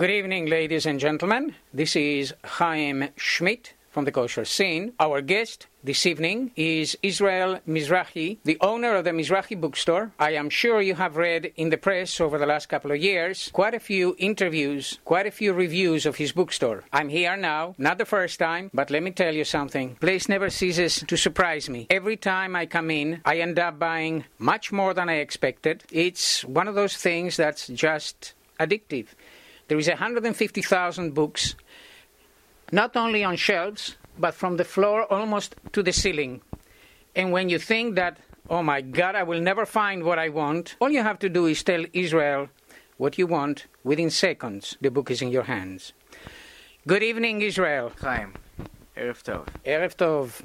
Good evening, ladies and gentlemen. This is Chaim Schmidt from the Kosher Scene. Our guest this evening is Israel Mizrahi, the owner of the Mizrahi bookstore. I am sure you have read in the press over the last couple of years quite a few interviews, quite a few reviews of his bookstore. I'm here now, not the first time, but let me tell you something. The place never ceases to surprise me. Every time I come in, I end up buying much more than I expected. It's one of those things that's just addictive. There is 150,000 books, not only on shelves, but from the floor almost to the ceiling. And when you think that, oh my God, I will never find what I want, all you have to do is tell Israel what you want. Within seconds, the book is in your hands. Good evening, Israel. Chaim, Erev Tov. Erev Tov.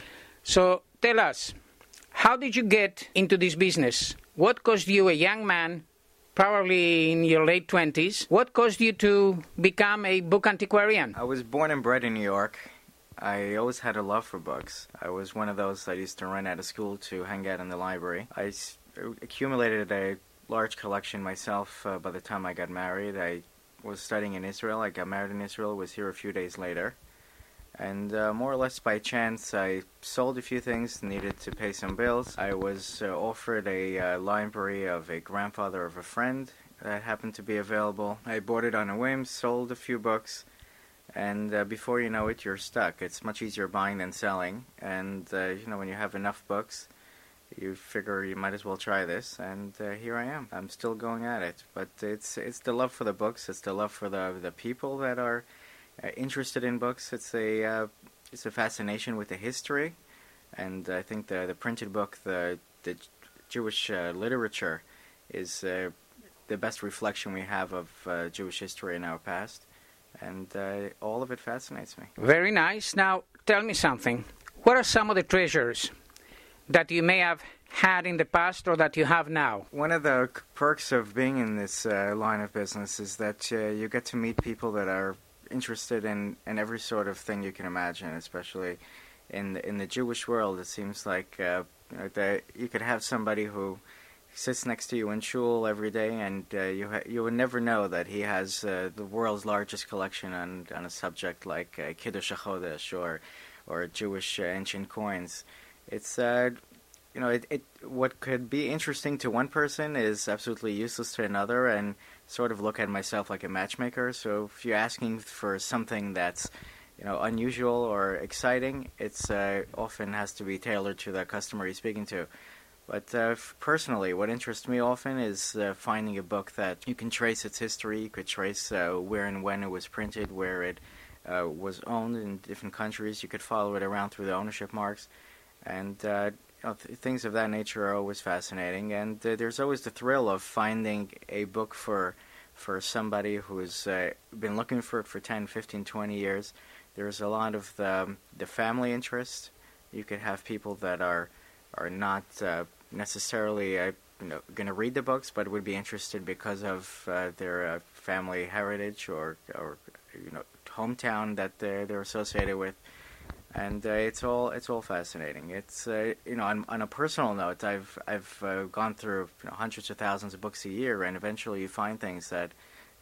So tell us, how did you get into this business? What caused you, a young man, probably in your late 20s, what caused you to become a book antiquarian? I was born and bred in New York. I always had a love for books. I was one of those that used to run out of school to hang out in the library. I accumulated a large collection myself by the time I got married. I was studying in Israel. I got married in Israel, was here a few days later. And more or less by chance, I sold a few things, needed to pay some bills. I was offered a library of a grandfather of a friend that happened to be available. I bought it on a whim, sold a few books, and before you know it, you're stuck. It's much easier buying than selling, and when you have enough books, you figure you might as well try this, and here I am. I'm still going at it, but it's the love for the books, it's the love for the people that are interested in books. It's a fascination with the history, and I think the printed book, the Jewish literature, is the best reflection we have of Jewish history in our past, and all of it fascinates me. Very nice. Now, tell me something. What are some of the treasures that you may have had in the past or that you have now? One of the perks of being in this line of business is that you get to meet people that are interested in every sort of thing you can imagine, especially in the Jewish world. It seems like that you could have somebody who sits next to you in shul every day, and you would never know that he has the world's largest collection on a subject like Kiddush HaChodesh or Jewish ancient coins. It's what could be interesting to one person is absolutely useless to another, and sort of look at myself like a matchmaker. So if you're asking for something that's unusual or exciting, it's often has to be tailored to the customer you're speaking to. But personally, what interests me often is finding a book that you can trace its history, you could trace where and when it was printed, where it was owned in different countries. You could follow it around through the ownership marks, and things of that nature are always fascinating. And there's always the thrill of finding a book for somebody who's been looking for it for 10, 15, 20 years. There's a lot of the family interest. You could have people that are not necessarily going to read the books, but would be interested because of their family heritage or hometown that they're associated with. And it's all fascinating. It's on a personal note, I've gone through hundreds of thousands of books a year, and eventually you find things that,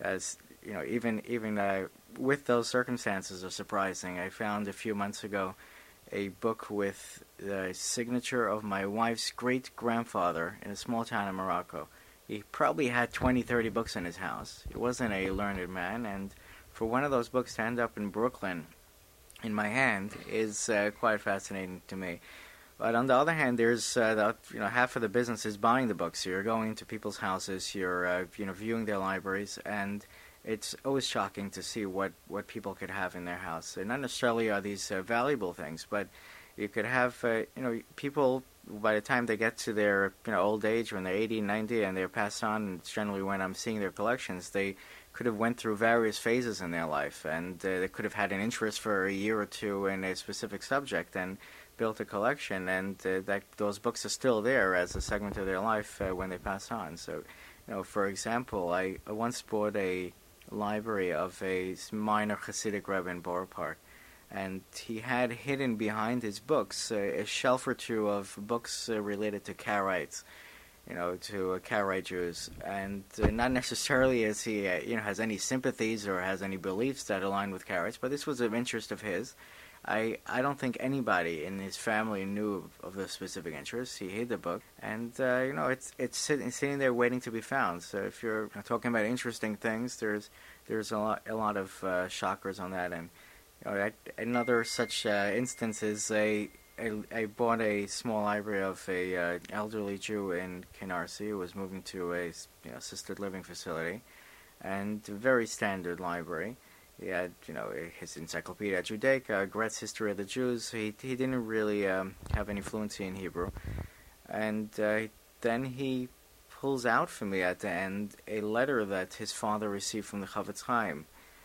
even with those circumstances, are surprising. I found a few months ago a book with the signature of my wife's great grandfather in a small town in Morocco. He probably had 20, 30 books in his house. He wasn't a learned man, and for one of those books to end up in Brooklyn in my hand is quite fascinating to me. But on the other hand, there's half of the business is buying the books. So you're going to people's houses, you're viewing their libraries, and it's always shocking to see what people could have in their house. And not necessarily are these valuable things, but you could have people, by the time they get to their old age, when they're 80, 90, and they're passed on, and it's generally when I'm seeing their collections, they could have went through various phases in their life, and they could have had an interest for a year or two in a specific subject and built a collection, and those books are still there as a segment of their life when they pass on. So, for example, I once bought a library of a minor Hasidic Rebbe in Borough Park, and he had hidden behind his books a shelf or two of books related to Karaites. to Karaite Jews, and not necessarily as he, has any sympathies or has any beliefs that align with Karaites, but this was an interest of his. I don't think anybody in his family knew of the specific interest. He hid the book, and it's sitting there waiting to be found. So if you're talking about interesting things, there's a lot of shockers on that. And another such instance is I bought a small library of a elderly Jew in Canarsie who was moving to a assisted living facility, and a very standard library. He had, his Encyclopedia Judaica, Gret's History of the Jews. He didn't really have any fluency in Hebrew. And then he pulls out for me at the end a letter that his father received from the Chafetz Chaim.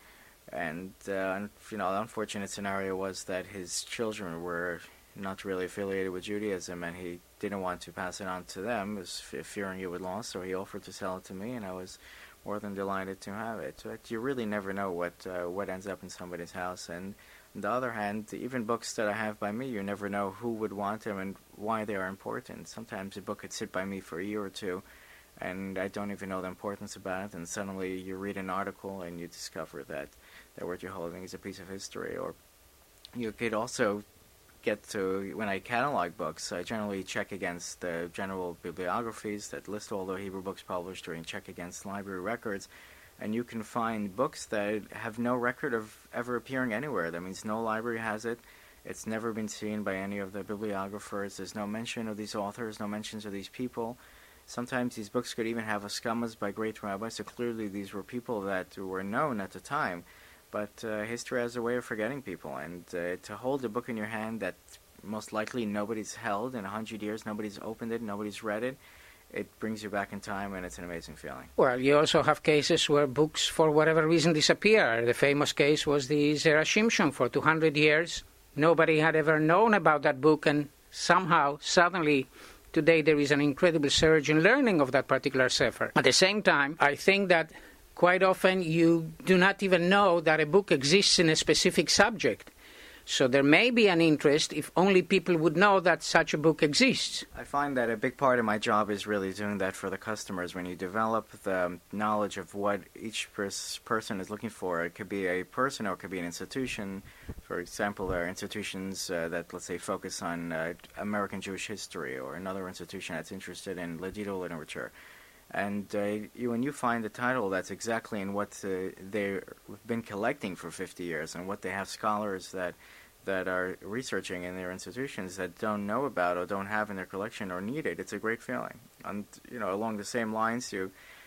And, the unfortunate scenario was that his children were not really affiliated with Judaism, and he didn't want to pass it on to them, fearing it would lose, so he offered to sell it to me, and I was more than delighted to have it. But you really never know what ends up in somebody's house. And on the other hand, even books that I have by me, you never know who would want them and why they are important. Sometimes a book could sit by me for a year or two, and I don't even know the importance about it, and suddenly you read an article and you discover that what you're holding is a piece of history. Or you could also get to, when I catalog books, I generally check against the general bibliographies that list all the Hebrew books published, or you check against library records, and you can find books that have no record of ever appearing anywhere. That means no library has it. It's never been seen by any of the bibliographers. There's no mention of these authors, no mentions of these people. Sometimes these books could even have askammas by great rabbis, so clearly these were people that were known at the time. But history has a way of forgetting people, and to hold a book in your hand that most likely nobody's held in 100 years, nobody's opened it, nobody's read it, it brings you back in time, and it's an amazing feeling. Well, you also have cases where books, for whatever reason, disappear. The famous case was the Zera Shimshon. For 200 years, nobody had ever known about that book, and somehow, suddenly, today there is an incredible surge in learning of that particular sefer. At the same time, I think that quite often you do not even know that a book exists in a specific subject. So there may be an interest if only people would know that such a book exists. I find that a big part of my job is really doing that for the customers. When you develop the knowledge of what each person is looking for, it could be a person or it could be an institution. For example, there are institutions that, let's say, focus on American Jewish history, or another institution that's interested in Ladino literature. And when you find a title that's exactly in what they've been collecting for 50 years, and what they have scholars that are researching in their institutions that don't know about or don't have in their collection or need it, it's a great feeling. And along the same lines,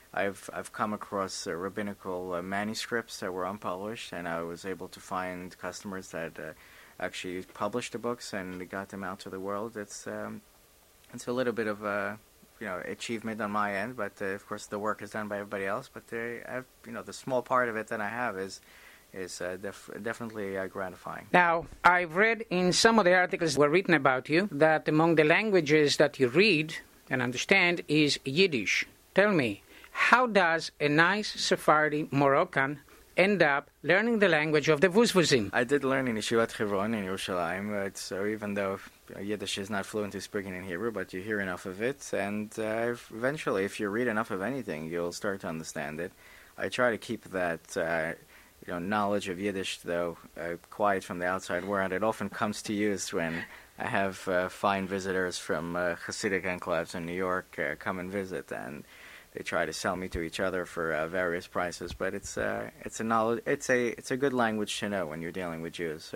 I've come across rabbinical manuscripts that were unpublished, and I was able to find customers that actually published the books and got them out to the world. It's a little bit of a achievement on my end, but of course the work is done by everybody else. But the small part of it that I have is definitely gratifying. Now, I've read in some of the articles that were written about you that among the languages that you read and understand is Yiddish. Tell me, how does a nice Sephardi Moroccan end up learning the language of the Vuzvuzim? I did learn in Yeshivat Hebron in Yerushalayim, so even though Yiddish is not fluent in speaking in Hebrew, but you hear enough of it, and eventually, if you read enough of anything, you'll start to understand it. I try to keep that knowledge of Yiddish, though, quiet from the outside world. It often comes to use when I have fine visitors from Hasidic enclaves in New York come and visit, and they try to sell me to each other for various prices. But it's a knowledge. It's a good language to know when you're dealing with Jews.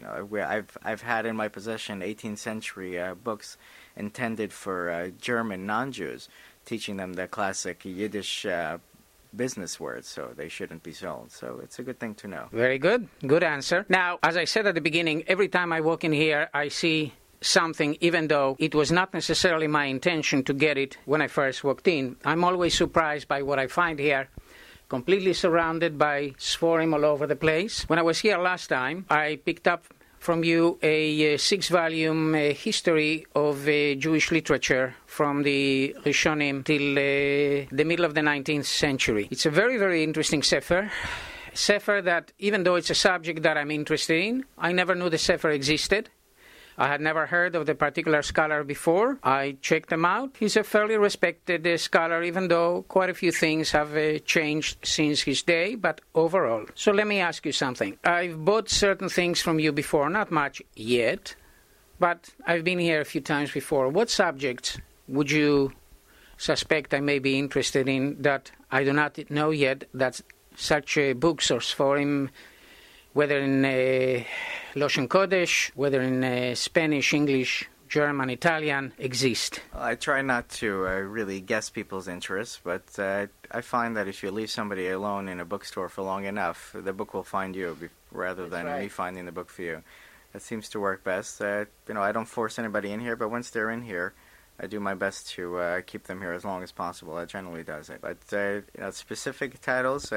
I've had in my possession 18th century books intended for German non-Jews, teaching them the classic Yiddish business words, so they shouldn't be sold. So it's a good thing to know. Very good. Good answer. Now, as I said at the beginning, every time I walk in here, I see something, even though it was not necessarily my intention to get it when I first walked in. I'm always surprised by what I find here, completely surrounded by Sforim all over the place. When I was here last time, I picked up from you a 6-volume history of Jewish literature from the Rishonim till the middle of the 19th century. It's a very, very interesting sefer that, even though it's a subject that I'm interested in, I never knew the sefer existed. I had never heard of the particular scholar before. I checked him out. He's a fairly respected scholar, even though quite a few things have changed since his day, but overall. So let me ask you something. I've bought certain things from you before, not much yet, but I've been here a few times before. What subjects would you suspect I may be interested in that I do not know yet that such a book source for him, whether in Loshen Kodesh, whether in Spanish, English, German, Italian, exist? I try not to really guess people's interests, but I find that if you leave somebody alone in a bookstore for long enough, the book will find you rather than me finding the book for you. That seems to work best. I don't force anybody in here, but once they're in here, I do my best to keep them here as long as possible. That generally does it. But specific titles,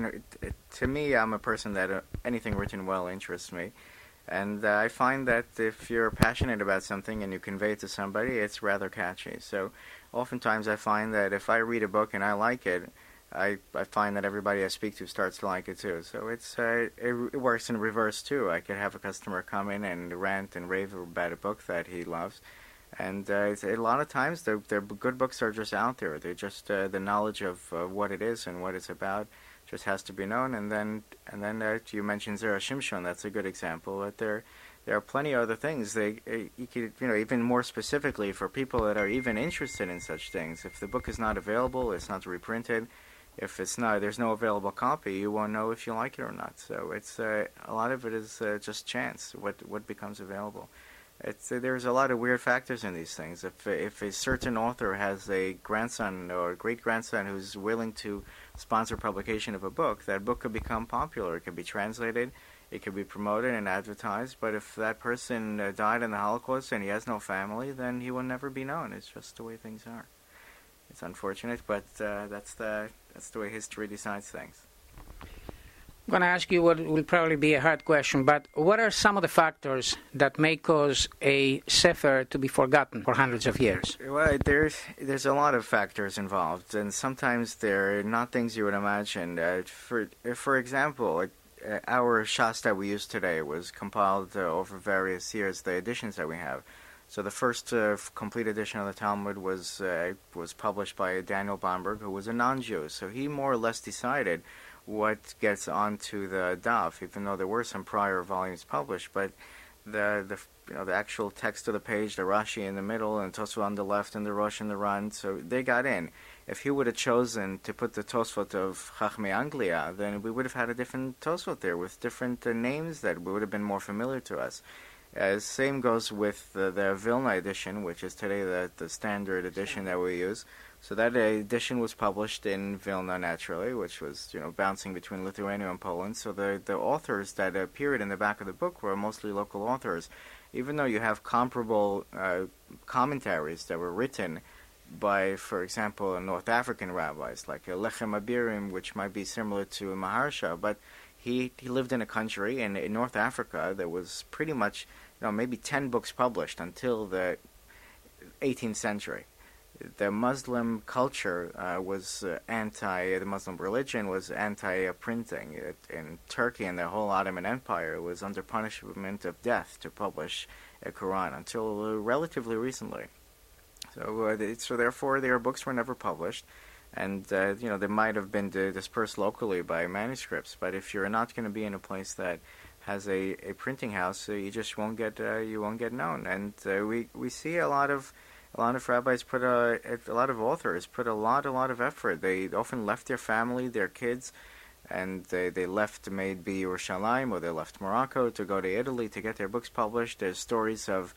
to me, I'm a person that anything written well interests me. And I find that if you're passionate about something and you convey it to somebody, it's rather catchy. So oftentimes I find that if I read a book and I like it, I find that everybody I speak to starts to like it too. So it works in reverse too. I could have a customer come in and rant and rave about a book that he loves. And a lot of times the good books are just out there. They're just the knowledge of what it is and what it's about just has to be known. And then you mentioned Zera Shimshon. That's a good example. But there are plenty of other things. You could, even more specifically for people that are even interested in such things. If the book is not available, it's not reprinted. If there's no available copy, you won't know if you like it or not. So it's a lot of it is just chance. What becomes available. There's a lot of weird factors in these things. If a certain author has a grandson or a great-grandson who's willing to sponsor publication of a book, that book could become popular. It could be translated, it could be promoted and advertised, but if that person died in the Holocaust and he has no family, then he will never be known. It's just the way things are. It's unfortunate, but that's the way history decides things. I'm going to ask you what will probably be a hard question, but what are some of the factors that may cause a sefer to be forgotten for hundreds of years? Well, there's a lot of factors involved, and sometimes they're not things you would imagine. For example, our Shas that we use today was compiled over various years, the editions that we have. So the first complete edition of the Talmud was published by Daniel Bomberg, who was a non-Jew. So he more or less decided what gets onto the daf, even though there were some prior volumes published, but the actual text of the page, the Rashi in the middle, and Tosfot on the left, and the Rosh and the Ran, so they got in. If he would have chosen to put the Tosfot of Chachmei Anglia, then we would have had a different Tosfot there with different names that would have been more familiar to us. Same goes with the Vilna edition, which is today the standard edition that we use. So that edition was published in Vilna, naturally, which was bouncing between Lithuania and Poland. So the authors that appeared in the back of the book were mostly local authors. Even though you have comparable commentaries that were written by, for example, North African rabbis, like Lechem Abirim, which might be similar to Maharsha, but he lived in a country in North Africa that was pretty much, maybe 10 books published until the 18th century. The Muslim culture was the Muslim religion was anti-printing. In Turkey and the whole Ottoman Empire was under punishment of death to publish a Quran until relatively recently. So therefore their books were never published. And, they might have been dispersed locally by manuscripts. But if you're not going to be in a place that has a printing house, you just won't get known. And we see a lot of rabbis a lot of authors put a lot of effort. They often left their family, their kids, and they left maybe Yerushalayim or they left Morocco to go to Italy to get their books published. There's stories of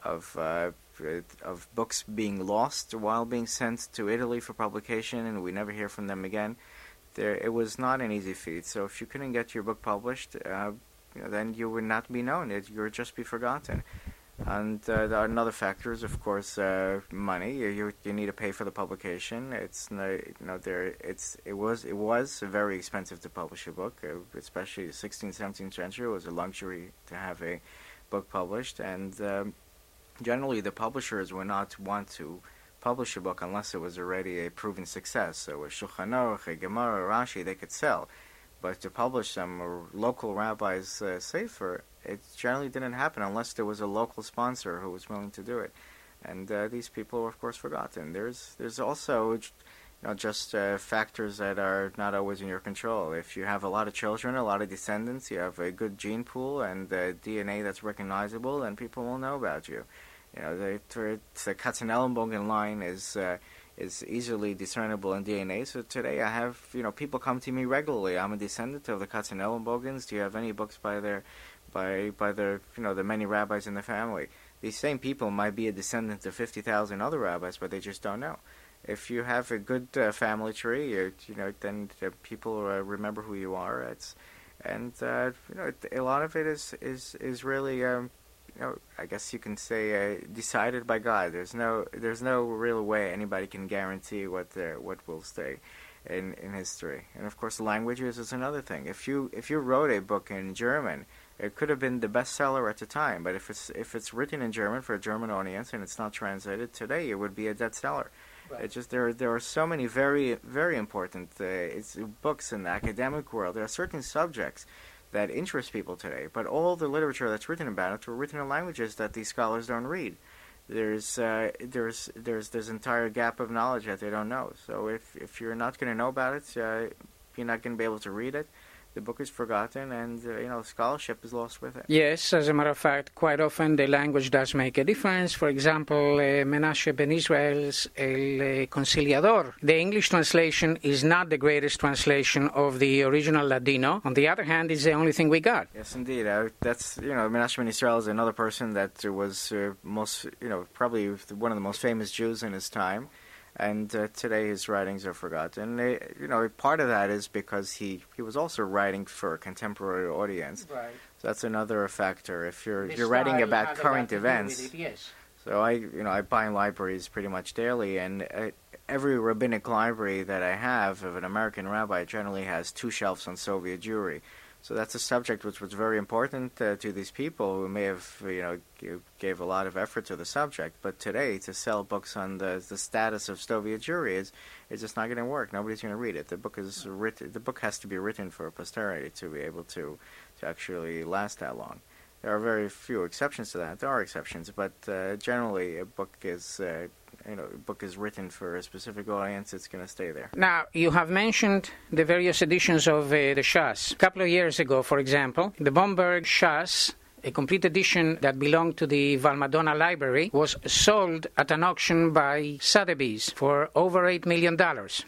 books being lost while being sent to Italy for publication, and we never hear from them again. It was not an easy feat. So if you couldn't get your book published, then you would not be known. You would just be forgotten. And another factor is, of course, money. You need to pay for the publication. It was very expensive to publish a book, especially the 16th, 17th century. It was a luxury to have a book published, and generally the publishers would not want to publish a book unless it was already a proven success. So a Shulchan Aruch, a Gemara, a Rashi, they could sell. But to publish some local rabbis' sefer, it generally didn't happen unless there was a local sponsor who was willing to do it. And these people were, of course, forgotten. There's also just factors that are not always in your control. If you have a lot of children, a lot of descendants, you have a good gene pool and DNA that's recognizable, then people will know about you. The Katzenellenbogen line is easily discernible in DNA. So today I have, people come to me regularly. I'm a descendant of the Katzenellenbogens. Do you have any books by their, the many rabbis in the family? These same people might be a descendant of 50,000 other rabbis, but they just don't know. If you have a good family tree, then people remember who you are. A lot of it is really, I guess you can say decided by God. There's no real way anybody can guarantee what will stay in history. And of course, languages is another thing. If you wrote a book in German, it could have been the bestseller at the time. But if it's written in German for a German audience and it's not translated today, it would be a dead seller. Right. It's just there are so many very, very important books in the academic world. There are certain subjects that interest people today, but all the literature that's written about it were written in languages that these scholars don't read. There's entire gap of knowledge that they don't know. So if you're not going to know about it, you're not going to be able to read it. The book is forgotten, and scholarship is lost with it. Yes, as a matter of fact, quite often the language does make a difference. For example, Menashe ben Israel's El Conciliador. The English translation is not the greatest translation of the original Ladino. On the other hand, it's the only thing we got. Yes, indeed. That's Menashe ben Israel is another person that was probably one of the most famous Jews in his time. And today his writings are forgotten. Part of that is because he was also writing for a contemporary audience. Right. So that's another factor. If you're writing about current events. Yes. So I buy in libraries pretty much daily, and every rabbinic library that I have of an American rabbi generally has 2 shelves on Soviet Jewry. So that's a subject which was very important to these people who may have, gave a lot of effort to the subject. But today, to sell books on the status of Soviet Jewry is just not going to work. Nobody's going to read it. The book is written. The book has to be written for posterity to be able to actually last that long. There are very few exceptions to that. There are exceptions, but generally, a book is written for a specific audience. It's going to stay there. Now, you have mentioned the various editions of the Shas. A couple of years ago, for example, the Bomberg Shas, a complete edition that belonged to the Valmadonna Library, was sold at an auction by Sotheby's for over $8 million.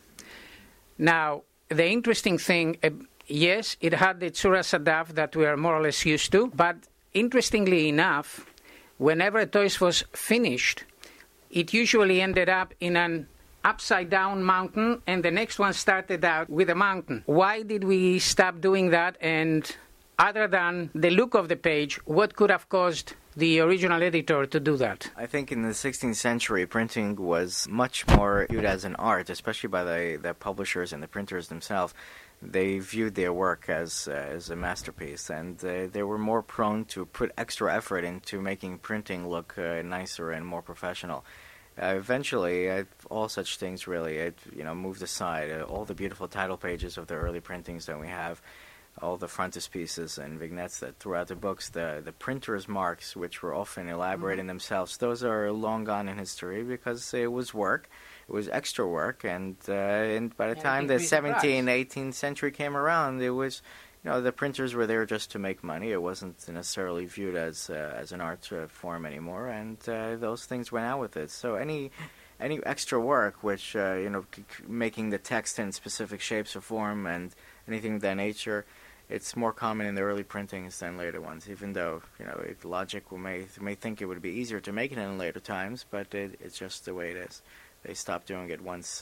Now, the interesting thing, yes, it had the Tzura Sadaf that we are more or less used to, but interestingly enough, whenever a Toys was finished, it usually ended up in an upside-down mountain, and the next one started out with a mountain. Why did we stop doing that? And other than the look of the page, what could have caused the original editor to do that? I think in the 16th century, printing was much more viewed as an art, especially by the publishers and the printers themselves. They viewed their work as a masterpiece, and they were more prone to put extra effort into making printing look nicer and more professional. Eventually, all such things really moved aside. All the beautiful title pages of the early printings that we have, all the frontispieces and vignettes that throughout the books, the printer's marks, which were often elaborate in themselves, those are long gone in history because it was work. It was extra work, and by the time the 17th, 18th century came around, it was, the printers were there just to make money. It wasn't necessarily viewed as an art form anymore, and those things went out with it. So any extra work, which making the text in specific shapes or form and anything of that nature, it's more common in the early printings than later ones. Even though logic may think it would be easier to make it in later times, but it's just the way it is. They stopped doing it once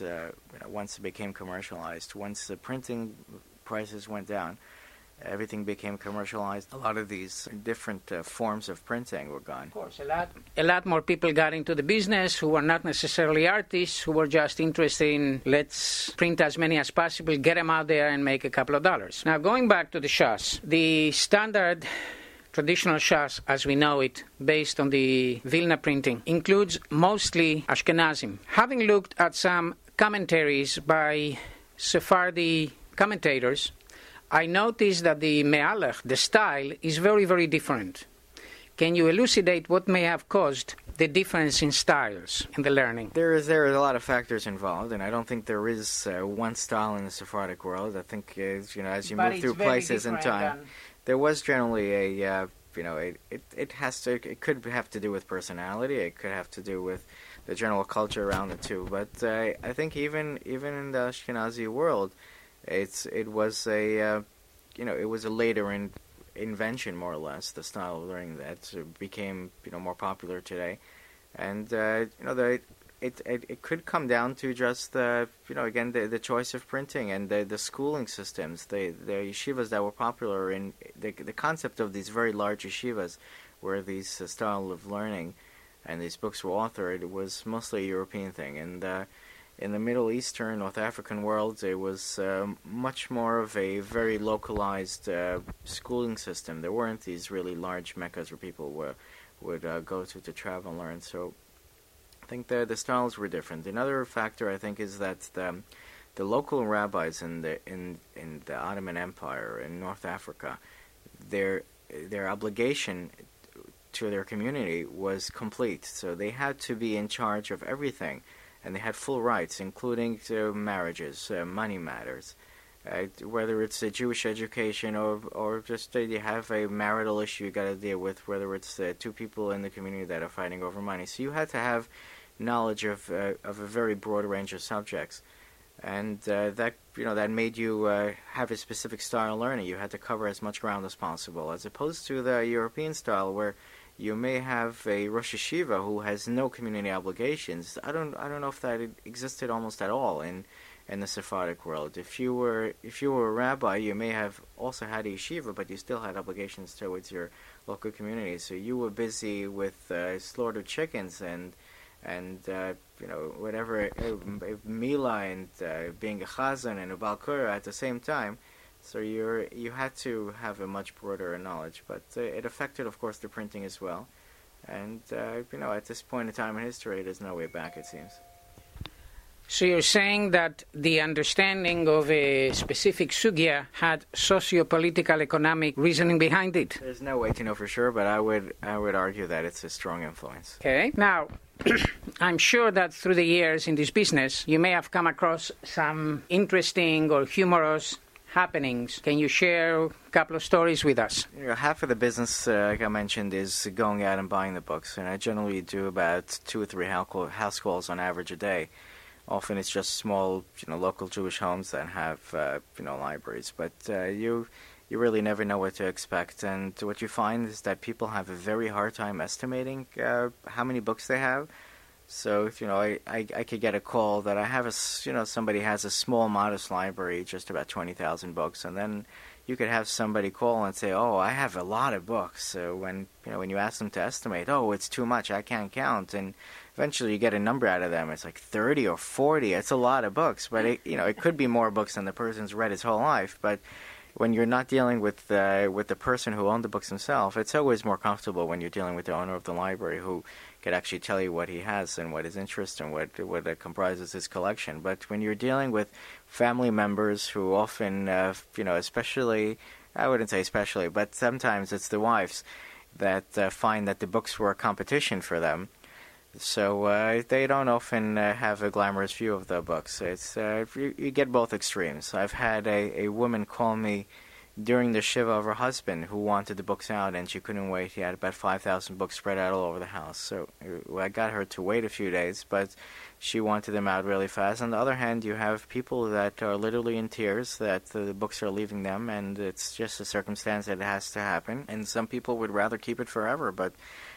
it became commercialized. Once the printing prices went down, everything became commercialized. A lot of these different forms of printing were gone. Of course, a lot more people got into the business who were not necessarily artists, who were just interested in let's print as many as possible, get them out there and make a couple of dollars. Now, going back to the Shas, the standard traditional Shas, as we know it, based on the Vilna printing, includes mostly Ashkenazim. Having looked at some commentaries by Sephardi commentators, I noticed that the me'alech, the style, is very, very different. Can you elucidate what may have caused the difference in styles in the learning? There is a lot of factors involved, and I don't think there is one style in the Sephardic world. I think as you move through places in time, there was generally a it could have to do with personality. It could have to do with the general culture around it too. But I think even in the Ashkenazi world, it was a later invention, more or less, the style of learning that became more popular today, and it could come down to just again the choice of printing and the schooling systems, the yeshivas that were popular in the concept of these very large yeshivas, where these style of learning and these books were authored, it was mostly a European thing, and in the Middle Eastern, North African world, it was much more of a very localized schooling system. There weren't these really large meccas where people would go to travel and learn. So I think the styles were different. Another factor, I think, is that the local rabbis in the Ottoman Empire in North Africa, their obligation to their community was complete. So they had to be in charge of everything. And they had full rights, including marriages, money matters, whether it's a Jewish education or just you have a marital issue you got to deal with, whether it's two people in the community that are fighting over money. So you had to have knowledge of a very broad range of subjects, and that made you have a specific style of learning. You had to cover as much ground as possible, as opposed to the European style where you may have a Rosh Yeshiva who has no community obligations. I don't know if that existed almost at all in the Sephardic world. If you were a rabbi, you may have also had a yeshiva, but you still had obligations towards your local community. So you were busy with slaughtered chickens and whatever Mila and being a chazan and a balkura at the same time. So you had to have a much broader knowledge, but it affected, of course, the printing as well. And at this point in time in history, there's no way back, it seems. So you're saying that the understanding of a specific sugya had socio-political, economic reasoning behind it? There's no way to know for sure, but I would argue that it's a strong influence. Okay. Now, I'm sure that through the years in this business, you may have come across some interesting or humorous happenings. Can you share a couple of stories with us? Half of the business, like I mentioned, is going out and buying the books, and I generally do about 2 or 3 house calls on average a day. Often it's just small, local Jewish homes that have, libraries, but you really never know what to expect, and what you find is that people have a very hard time estimating how many books they have. So, I could get a call that I have somebody has a small, modest library, just about 20,000 books, and then you could have somebody call and say, "Oh, I have a lot of books." So when you ask them to estimate, "Oh, it's too much, I can't count," and eventually you get a number out of them. It's like 30 or 40. It's a lot of books, but it could be more books than the person's read his whole life. But when you're not dealing with the person who owned the books himself, it's always more comfortable when you're dealing with the owner of the library who could actually tell you what he has and what his interest and what comprises his collection. But when you're dealing with family members who often, especially, I wouldn't say especially, but sometimes it's the wives that find that the books were a competition for them. So they don't often have a glamorous view of the books. It's you get both extremes. I've had a woman call me during the shiva of her husband who wanted the books out, and she couldn't wait. He had about 5,000 books spread out all over the house. So I got her to wait a few days, but she wanted them out really fast. On the other hand, you have people that are literally in tears that the books are leaving them, and it's just a circumstance that has to happen. And some people would rather keep it forever, but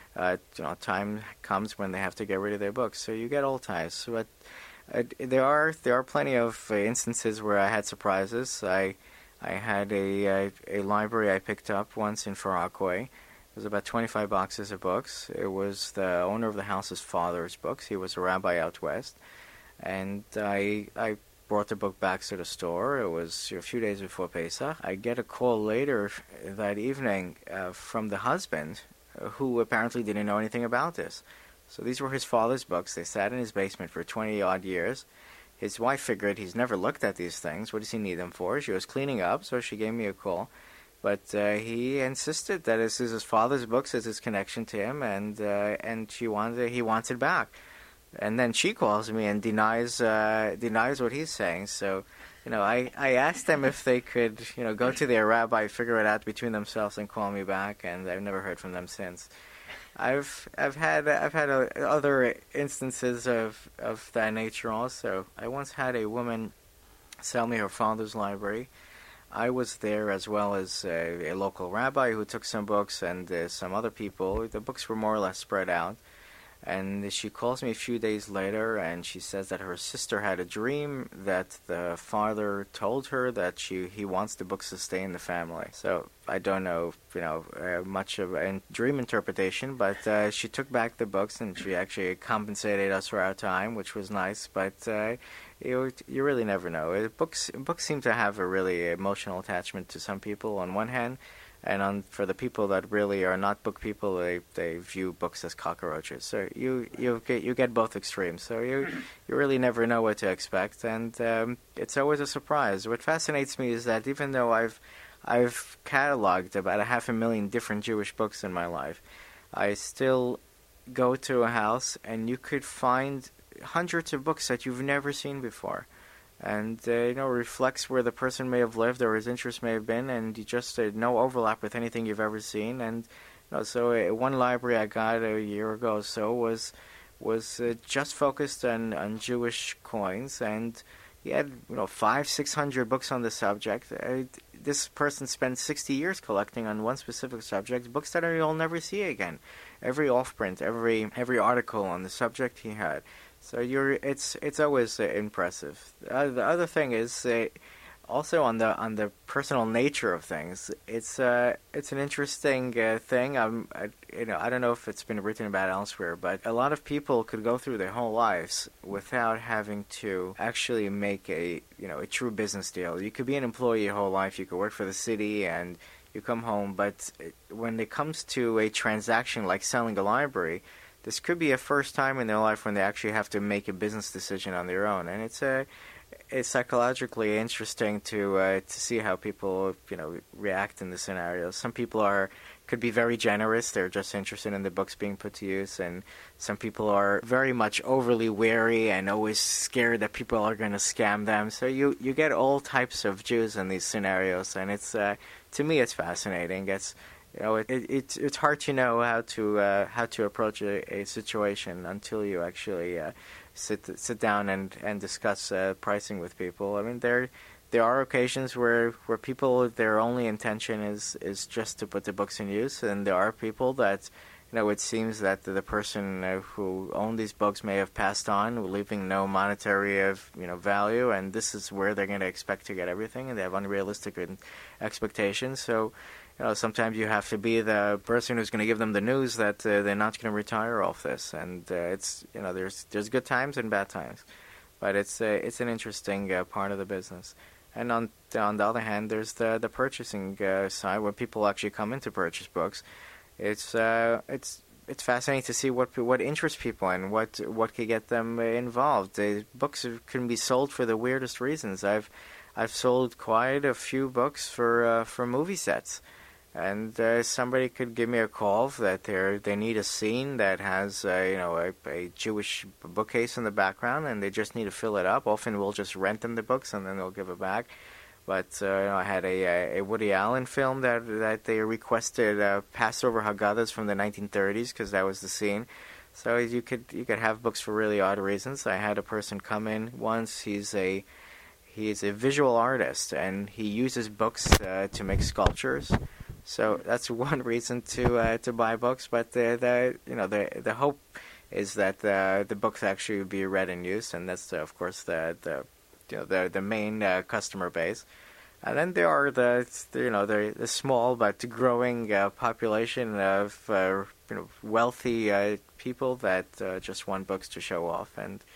time comes when they have to get rid of their books. So you get all types. But there are plenty of instances where I had surprises. I had a library I picked up once in Far Rockaway. It was about 25 boxes of books. It was the owner of the house's father's books. He was a rabbi out west. And I brought the book back to the store. It was a few days before Pesach. I get a call later that evening from the husband, who apparently didn't know anything about this. So these were his father's books. They sat in his basement for 20-odd years. his wife figured he's never looked at these things. What does he need them for? She was cleaning up, so she gave me a call. But he insisted that this is his father's books, it's his connection to him, and he wants it back. And then she calls me and denies what he's saying. So, I asked them if they could, go to their rabbi, figure it out between themselves, and call me back. And I've never heard from them since. I've had other instances of that nature also. I once had a woman sell me her father's library. I was there as well as a local rabbi who took some books and some other people. The books were more or less spread out. And she calls me a few days later, and she says that her sister had a dream that the father told her that he wants the books to stay in the family. So I don't know, much of a dream interpretation, but she took back the books, and she actually compensated us for our time, which was nice. But you really never know. Books seem to have a really emotional attachment to some people on one hand. And for the people that really are not book people, they view books as cockroaches. So you get both extremes. So you really never know what to expect, and it's always a surprise. What fascinates me is that even though I've cataloged about 500,000 different Jewish books in my life, I still go to a house and you could find hundreds of books that you've never seen before. And, reflects where the person may have lived or his interest may have been, and you just no overlap with anything you've ever seen. And, so one library I got a year ago or so was just focused on Jewish coins, and he had, 500-600 books on the subject. This person spent 60 years collecting on one specific subject, books that you'll never see again. Every off-print, every article on the subject he had. So it's always impressive. The other thing is also on the personal nature of things. It's an interesting thing. I don't know if it's been written about elsewhere, but a lot of people could go through their whole lives without having to actually make a true business deal. You could be an employee your whole life. You could work for the city and you come home, but when it comes to a transaction like selling a library, this could be a first time in their life when they actually have to make a business decision on their own, and it's psychologically interesting to see how people react in the scenarios. Some people could be very generous; they're just interested in the books being put to use, and some people are very much overly wary and always scared that people are going to scam them. So you get all types of Jews in these scenarios, and it's to me it's fascinating. It's hard to know how to approach a situation until you actually sit down and discuss pricing with people. I mean, there are occasions where people, their only intention is just to put the books in use, and there are people that it seems that the person who owned these books may have passed on, leaving no monetary value, and this is where they're going to expect to get everything, and they have unrealistic expectations. So sometimes you have to be the person who's going to give them the news that they're not going to retire off this, and it's there's good times and bad times, but it's an interesting part of the business. And on the other hand, there's the purchasing side where people actually come in to purchase books. It's fascinating to see what interests people and what could get them involved. The books can be sold for the weirdest reasons. I've sold quite a few books for movie sets. And somebody could give me a call that they need a scene that has a Jewish bookcase in the background, and they just need to fill it up. Often we'll just rent them the books and then they'll give it back. But I had a Woody Allen film that they requested Passover Haggadahs from the 1930s because that was the scene. So you could have books for really odd reasons. I had a person come in once. He's a visual artist and he uses books to make sculptures. So that's one reason to buy books, but the hope is that the books actually will be read and used, and that's of course the main customer base. And then there are the small but growing population of wealthy people that just want books to show off, and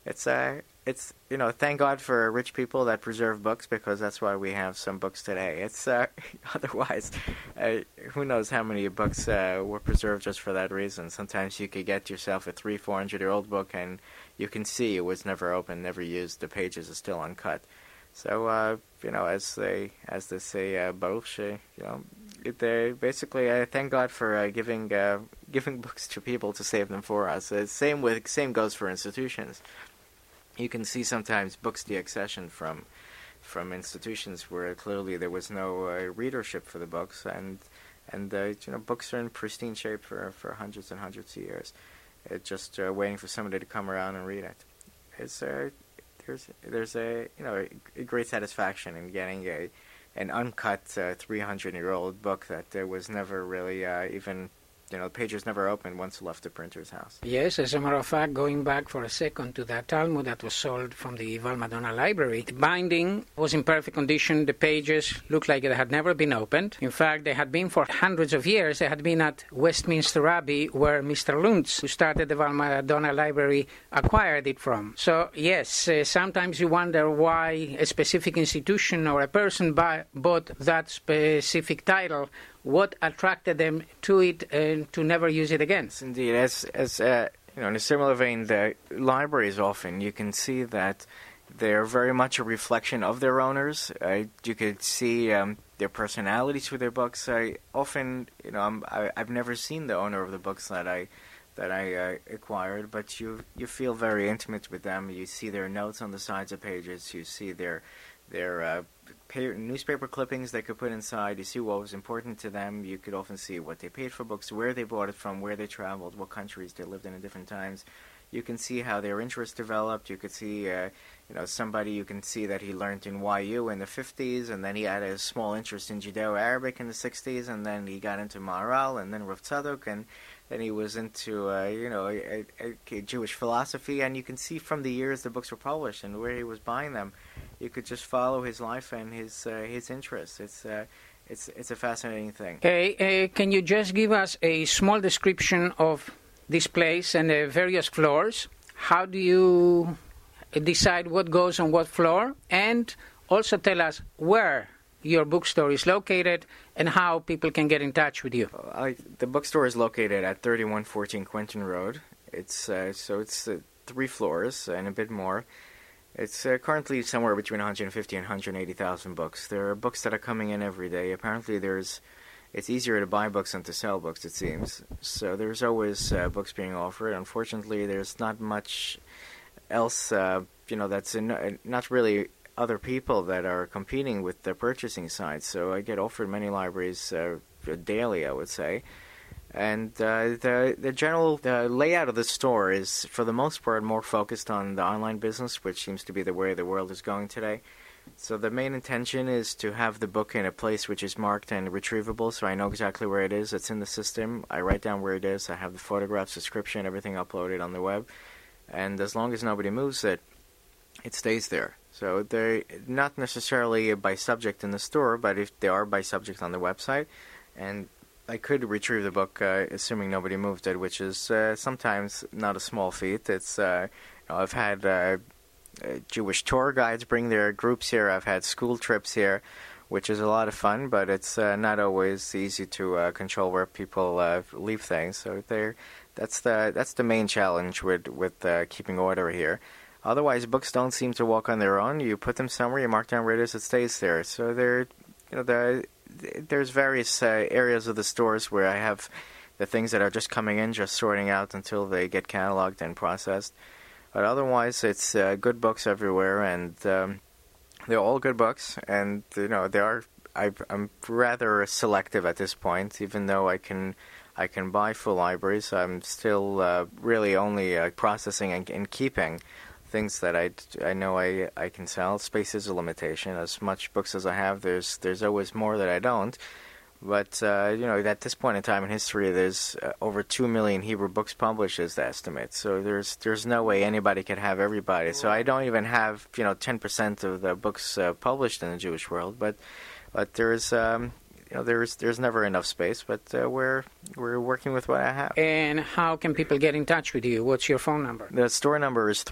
it's thank God for rich people that preserve books, because that's why we have some books today. It's otherwise, who knows how many books were preserved just for that reason. Sometimes you could get yourself a 300-400-year-old book, and you can see it was never opened, never used. The pages are still uncut. So as they say, Baruch, they basically thank God for giving books to people to save them for us. Same goes for institutions. You can see sometimes books deaccession from institutions where clearly there was no readership for the books, and books are in pristine shape for hundreds and hundreds of years, just waiting for somebody to come around and read it. There's a great satisfaction in getting an uncut 300-year-old book that was never really even. The pages never opened once it left the printer's house. Yes, as a matter of fact, going back for a second to that Talmud that was sold from the Val Madonna Library, the binding was in perfect condition. The pages looked like it had never been opened. In fact, they had been for hundreds of years. They had been at Westminster Abbey, where Mr. Luntz, who started the Val Madonna Library, acquired it from. So, yes, sometimes you wonder why a specific institution or a person bought that specific title. What attracted them to it and to never use it again? Yes, indeed. As in a similar vein, the libraries often, you can see that they're very much a reflection of their owners. You could see their personalities through their books. I've never seen the owner of the books that I acquired, but you feel very intimate with them. You see their notes on the sides of pages. You see their newspaper clippings they could put inside. You see what was important to them. You could often see what they paid for books, where they bought it from, where they traveled, what countries they lived in at different times. You can see how their interests developed. You could see, somebody, you can see that he learned in YU in the 50s, and then he had a small interest in Judeo-Arabic in the 60s, and then he got into Maharal, and then Rav Tzadok, and then he was into, Jewish philosophy. And you can see from the years the books were published and where he was buying them, you could just follow his life and his interests. It's a fascinating thing. Can you just give us a small description of this place and the various floors? How do you decide what goes on what floor? And also tell us where your bookstore is located and how people can get in touch with you. The bookstore is located at 3114 Quentin Road. It's 3 floors and a bit more. It's currently somewhere between 150 and 180,000 books. There are books that are coming in every day. Apparently it's easier to buy books than to sell books, it seems. So there's always books being offered. Unfortunately, there's not much else, that's not really other people that are competing with the purchasing side. So I get offered many libraries daily, I would say. And the general layout of the store is, for the most part, more focused on the online business, which seems to be the way the world is going today. So the main intention is to have the book in a place which is marked and retrievable, so I know exactly where it is. It's in the system. I write down where it is. I have the photographs, description, everything uploaded on the web. And as long as nobody moves it, it stays there. So they're not necessarily by subject in the store, but if they are by subject on the website, and I could retrieve the book, assuming nobody moved it, which is sometimes not a small feat. It's I've had Jewish tour guides bring their groups here. I've had school trips here, which is a lot of fun, but it's not always easy to control where people leave things. So that's the main challenge with keeping order here. Otherwise, books don't seem to walk on their own. You put them somewhere, you mark down where it is, it stays there. So there's various areas of the stores where I have the things that are just coming in, just sorting out until they get cataloged and processed. But otherwise, it's good books everywhere, and they're all good books. And I'm rather selective at this point, even though I can buy full libraries. I'm still really only processing and keeping things that I know I can sell. Space is a limitation. As much books as I have, there's always more that I don't. But at this point in time in history, there's over 2 million Hebrew books published, is the estimate. So there's no way anybody can have everybody. So I don't even have 10% of the books published in the Jewish world. But there's there's never enough space, but we're working with what I have. And how can people get in touch with you? What's your phone number? The store number is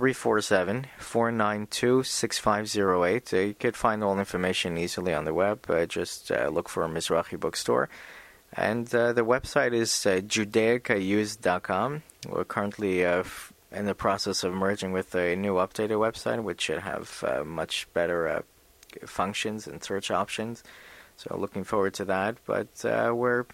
347-492-6508. You could find all information easily on the web. Just look for Mizrahi Bookstore. And the website is judaicaused.com. We're currently in the process of merging with a new updated website, which should have much better functions and search options. So looking forward to that. But the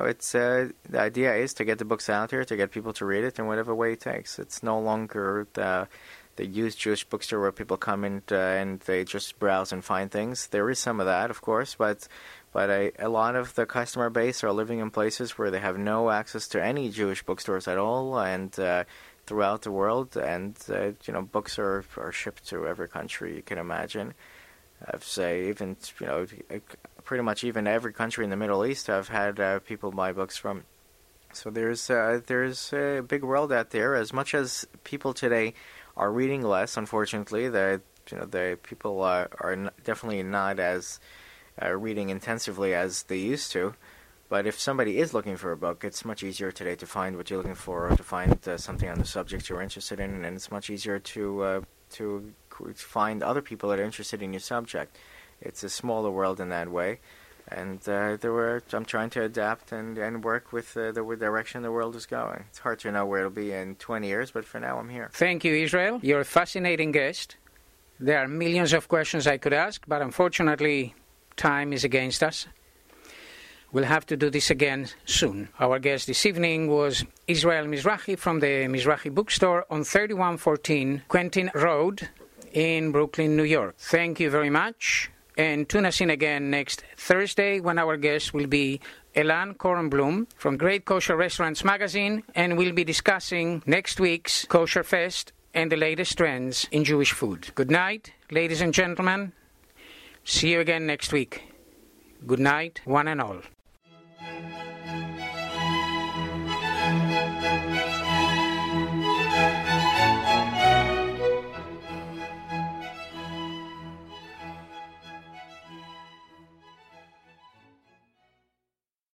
idea is to get the books out there, to get people to read it in whatever way it takes. It's no longer the used Jewish bookstore where people come in and they just browse and find things. There is some of that, of course, but a lot of the customer base are living in places where they have no access to any Jewish bookstores at all, and throughout the world, and books are shipped to every country you can imagine. I'd say even pretty much even every country in the Middle East I've had people buy books from. So there's a big world out there. As much as people today are reading less, unfortunately, the people are definitely not as reading intensively as they used to. But if somebody is looking for a book, it's much easier today to find what you're looking for, or to find something on the subject you're interested in, and it's much easier to find other people that are interested in your subject. It's a smaller world in that way, and I'm trying to adapt and work with the direction the world is going. It's hard to know where it'll be in 20 years, but for now I'm here. Thank you, Israel. You're a fascinating guest. There are millions of questions I could ask, but unfortunately time is against us. We'll have to do this again soon. Our guest this evening was Israel Mizrahi from the Mizrahi Bookstore on 3114 Quentin Road in Brooklyn, New York. Thank you very much. And tune us in again next Thursday when our guest will be Elan Korenblum from Great Kosher Restaurants Magazine, and we'll be discussing next week's Kosher Fest and the latest trends in Jewish food. Good night, ladies and gentlemen. See you again next week. Good night, one and all.